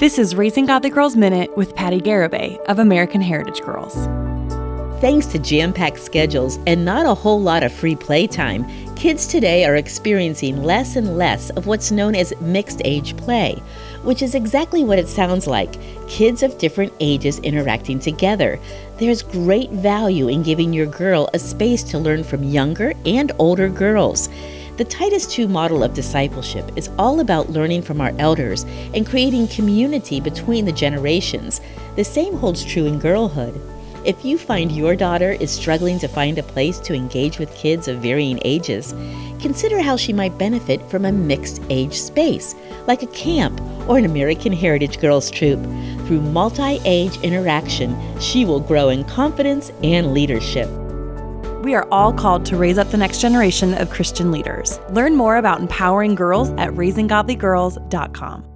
This is Raising Godly Girls Minute with Patty Garibay of American Heritage Girls. Thanks to jam-packed schedules and not a whole lot of free playtime, kids today are experiencing less and less of what's known as mixed-age play, which is exactly what it sounds like, kids of different ages interacting together. There's great value in giving your girl a space to learn from younger and older girls. The Titus II model of discipleship is all about learning from our elders and creating community between the generations. The same holds true in girlhood. If you find your daughter is struggling to find a place to engage with kids of varying ages, consider how she might benefit from a mixed-age space, like a camp or an American Heritage Girls troop. Through multi-age interaction, she will grow in confidence and leadership. We are all called to raise up the next generation of Christian leaders. Learn more about empowering girls at raisinggodlygirls.com.